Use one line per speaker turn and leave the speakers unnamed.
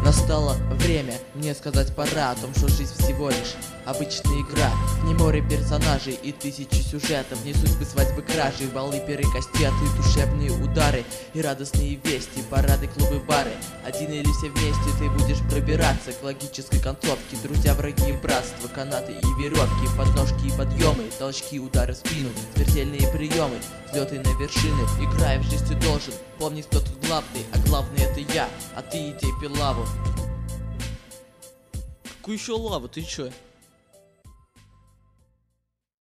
Настало время мне сказать пора о том, что жизнь всего лишь обычная игра. В ней море персонажей и тысячи сюжетов, в ней судьбы, свадьбы, кражи, балы, пиры, кастеты, душевные удары и радостные вести, парады, клубы, бары. Один или все вместе ты будешь пробираться к логической концовке. Друзья, враги и братство, канаты и веревки, подножки и подъемы, толчки, удары в спину, смертельные приемы, взлеты на вершины. Играя в жизнь ты должен помнить, кто тут главный, а главный это я, а ты иди пей лаву.
Какую еще лаву? Ты чё?